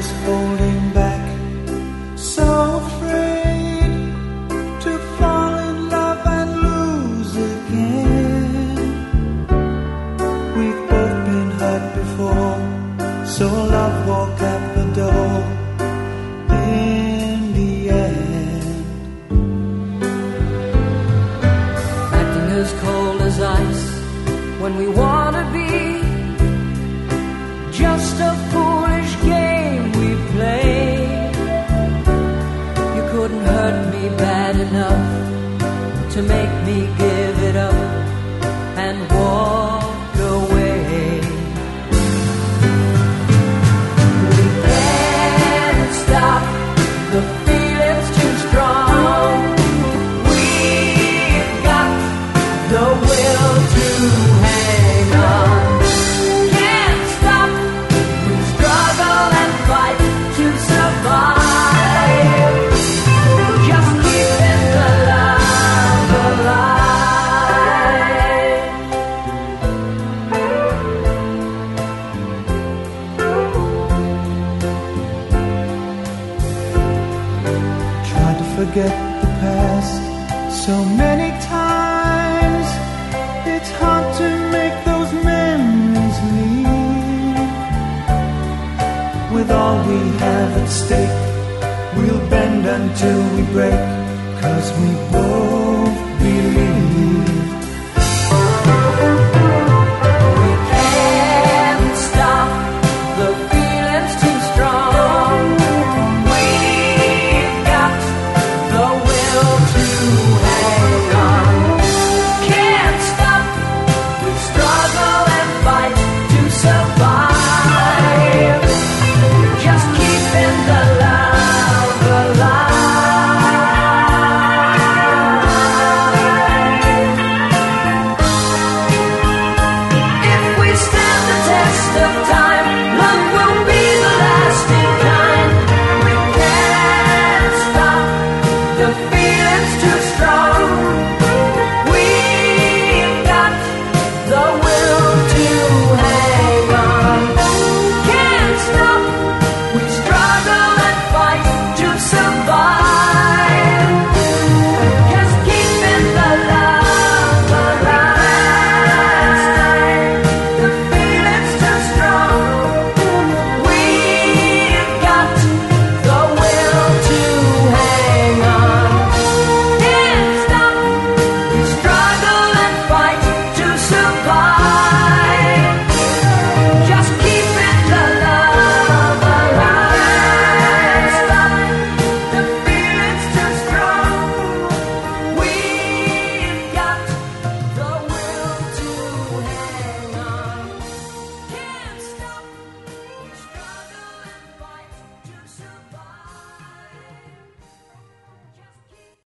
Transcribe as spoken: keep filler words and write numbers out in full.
us holding back, so afraid to fall in love and lose again. We've both been hurt before, so love walk out the door in the end. Acting as cold as ice when we want to be, just a foolish game we play. You couldn't hurt me bad enough to make me give it up and walk away. We can't stop, the feeling's too strong. We've got the will to hang on. Can't stop, we struggle and fight to survive. Just keeping the love alive. Tried to forget the past so many times. It's hard to make those memories leave. With all we have at stake, we'll bend until we break, 'cause we both believe.